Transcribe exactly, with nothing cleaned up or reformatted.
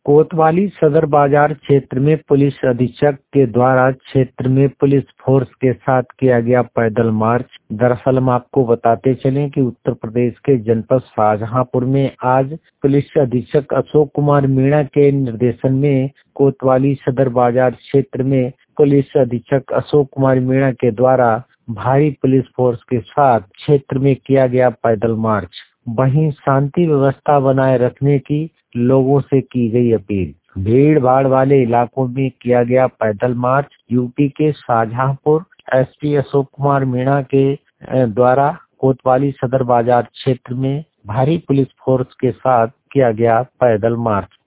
कोतवाली सदर बाजार क्षेत्र में पुलिस अधीक्षक के द्वारा क्षेत्र में पुलिस फोर्स के साथ किया गया पैदल मार्च। दरअसल हम आपको बताते चलें कि उत्तर प्रदेश के जनपद शाहजहांपुर में आज पुलिस अधीक्षक अशोक कुमार मीणा के निर्देशन में कोतवाली सदर बाजार क्षेत्र में पुलिस अधीक्षक अशोक कुमार मीणा के द्वारा भारी पुलिस फोर्स के साथ क्षेत्र में किया गया पैदल मार्च। वहीं शांति व्यवस्था बनाए रखने की लोगों से की गई अपील। भीड़ भाड़ वाले इलाकों में किया गया पैदल मार्च। यूपी के शाहजहांपुर एसपी अशोक कुमार मीणा के द्वारा कोतवाली सदर बाजार क्षेत्र में भारी पुलिस फोर्स के साथ किया गया पैदल मार्च।